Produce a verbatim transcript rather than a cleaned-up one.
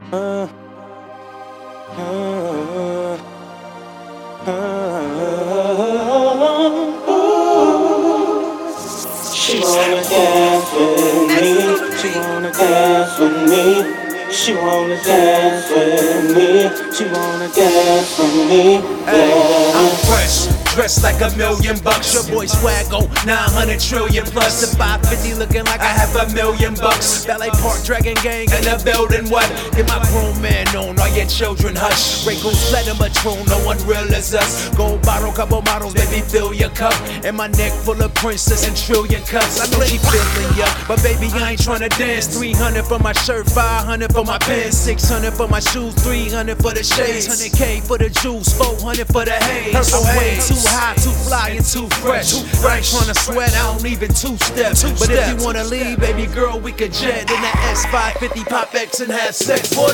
Uh, uh, uh, ooh. She wanna dance with me. She wanna dance with me. She wanna dance with me. She wanna dance with me. Hey, I'm fresh, dressed like a million bucks. Your boy swag on nine hundred trillion plus. The five fifty looking like I have a million bucks. Ballet Park Dragon Gang in the building. What? Get my grown man on, all your children hush. Wrinkles, platinum, a tune, no one real as us. Gold bottle, couple models, baby fill your cup. And my neck full of princess and trillion cups. I know she feeling ya, but baby I ain't tryna dance. Three hundred for my shirt, five hundred for my pants, six hundred for my shoes, three hundred for the shades, hundred K for the juice, four hundred for the haze. I'm way too high, too fly, and too fresh. I ain't tryna sweat, I don't even two steps. But if you wanna leave, baby girl, we could jet in the S five fifty Pop X and have sex.